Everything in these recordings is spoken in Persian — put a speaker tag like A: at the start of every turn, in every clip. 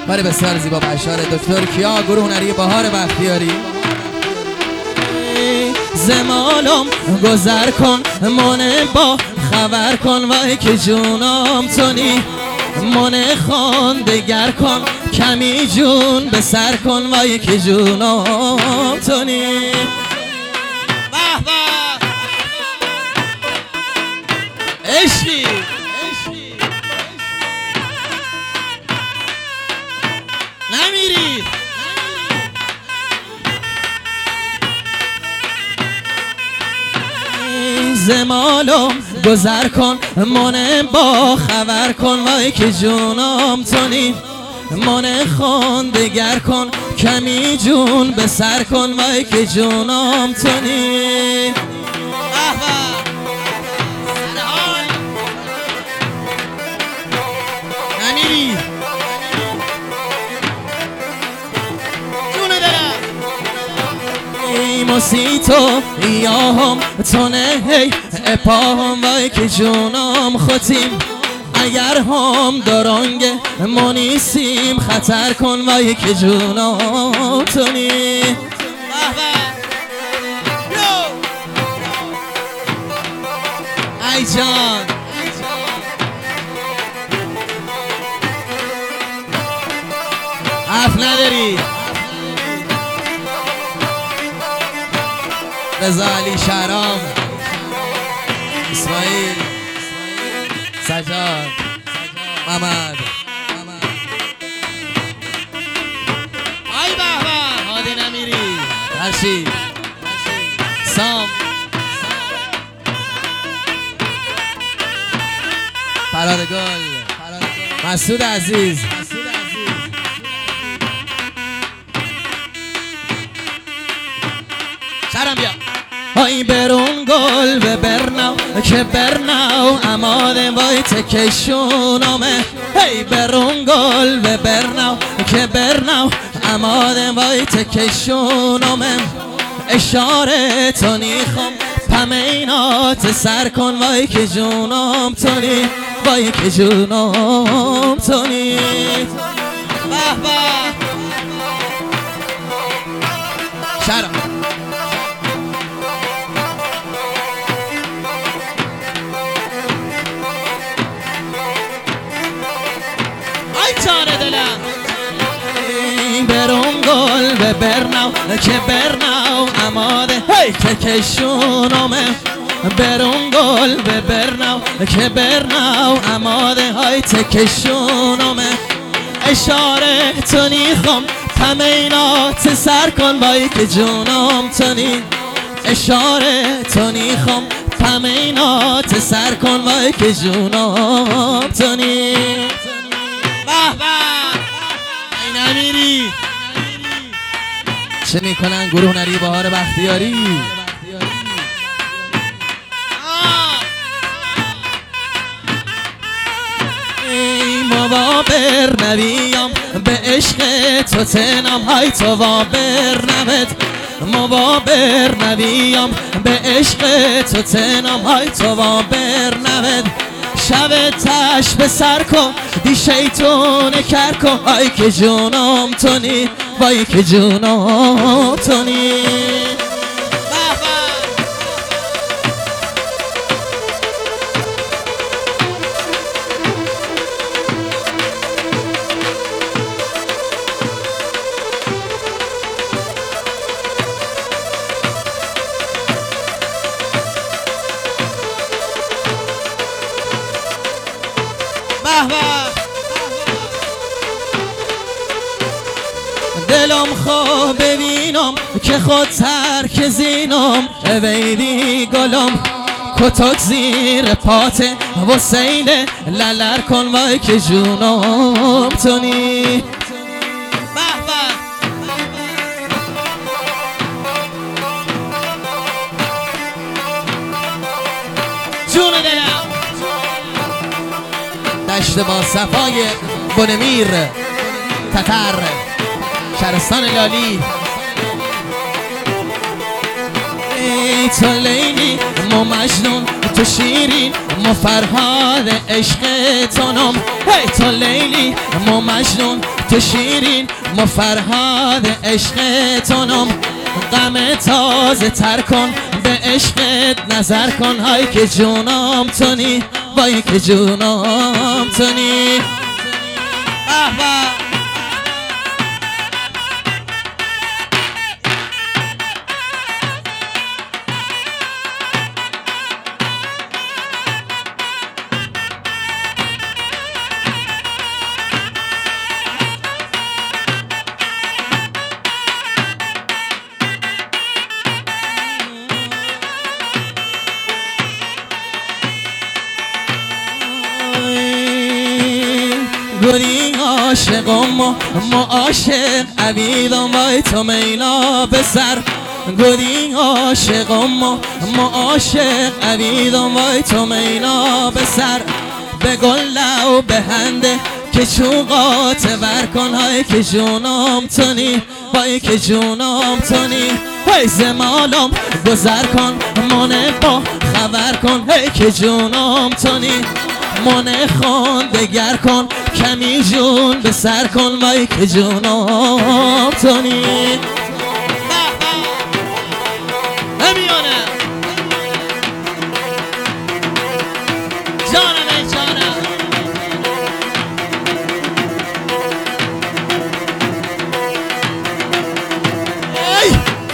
A: باره بسیار زیبا بشار دکتر کیا، گروه هنری بهار بختیاری. زمالم گذر کن من با خبر کن وای که جونم تونی، من خان دگر کن کمی جون به سر کن وای که جونم تونی. به به عشقی نمیری زمالو گذر کن من با خبر کن وای که جونم تونی، من خان دگر کن کمی جون به سر کن وای که جونم تونی. نمیری موسیتو یا هم تونه هی اپاهم وای که جونم خودیم، اگر هم درانگه منیسیم خطر کن وای که جونم تونی. ای جان حرف نداری رضا علی شهرام، اسماعیل، سجاد، محمد، ای به به هادی نمیری، رشید، سام، فراد گل، مسعود عزیز، شرم بیا. های برون گل به برناو که برناو اماده وای تکشونمه، هی برون گل به برناو که برناو اماده وای تکشونمه، اشاره تو نیخم پمینات سر کن وای که جونم تونی، وای که جونم تونی. به به شرم برون گل به برناو که برناو اماده هی تکشونمه، برون گل به برناو که برناو اماده های تکشونمه، اشاره تو نیخم پمینات سر کن وای که جونم تونی، اشاره تو نیخم پمینات سر کن وای که جونم تونی. به به نمیری چه میکنن گروه هنری بهار بختیاری. ای موابر نویم به عشق تو تنم، های تو وابر نوید موابر نویم به عشق تو تنم، های تو وابر نوید، شب تش به سر کن دی شیطون کر کن وای که جونم تونی، وای که جونم تونی. دلم خواه ببینم که خود ترک زینم، ویدی گلم کتک زیر پات وسیله للر کن وای که جونم تونی. جون دلم دشت با صفای بنمیر تتر شهرستان لالی. ای تو لیلی مو مجنون تو شیرین مو فرهاد عشق تونم، ای تو لیلی مو مجنون تو شیرین ما فرهاد عشق تونم غم تازه تر کن به عشقت نظر کن های که جونم تونی وای که جونم تونی گلی عاشقم ما عاشق عبیدم وای تو مینا به سر گلی عاشقم ما عاشق عبیدم وای تو مینا به سر به گل و به هنده که چوقات ور کن های که جونم تونی وای که جونم تونی وای زمالم گذر کن منه با خبر کن هی که جونم تونی منه خون دگر کن کمی جون به سر کن وای که جونم تونی نمیانه جانم ای جانم ای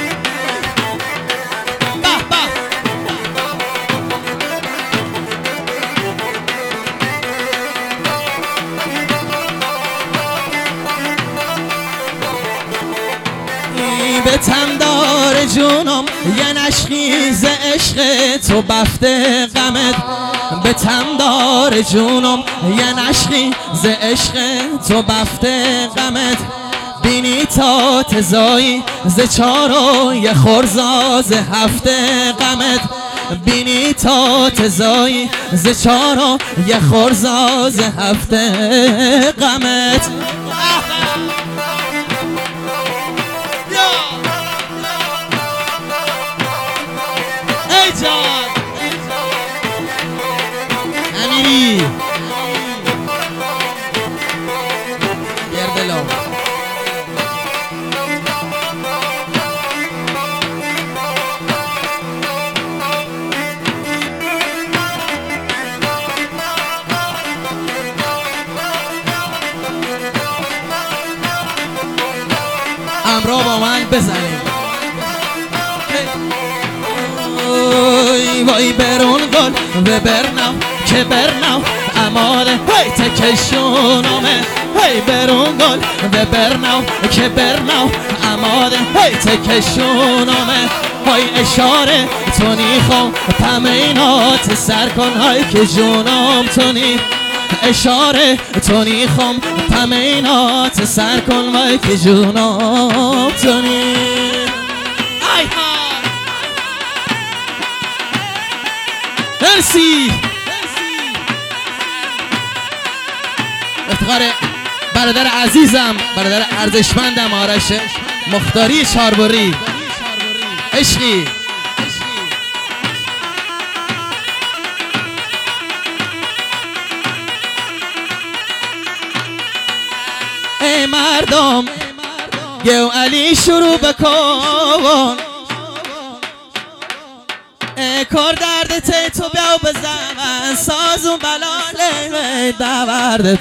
A: به تمدار جونم یه نشقی ز عشق تو بفته غمت به تمدار جونم یه نشقی ز عشق تو بفته غمت بینی تا تزایی ز چارو یه خورزا ز هفته غمت بینی تا تزایی ز چارو یه خورزا ز هفته غمت امیری گردلو همراه با من بزنیم وای برون گل و برنم که برنم اماده وای تکشونمه وای برون گل و برنم که برنم اماده وای تکشونمه وای اشاره تونی خوام پمینات سر کن های که جونم تونی اشاره تونی خوام پمینات سر کن وای که جونم تونی مرسی افتخار برادر عزیزم برادر ارزشمندم آرش مختاری چاربری عشقی ای مردم گو علی شروع بکن کار درد تی تو بیاو بزن سازون بلاله دوردت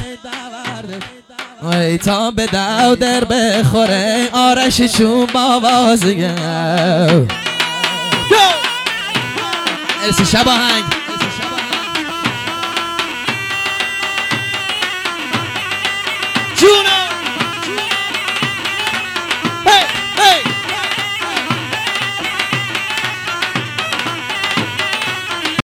A: وی تا به دو در بخوره آرش چون باوازگه ارسی شب آهنگ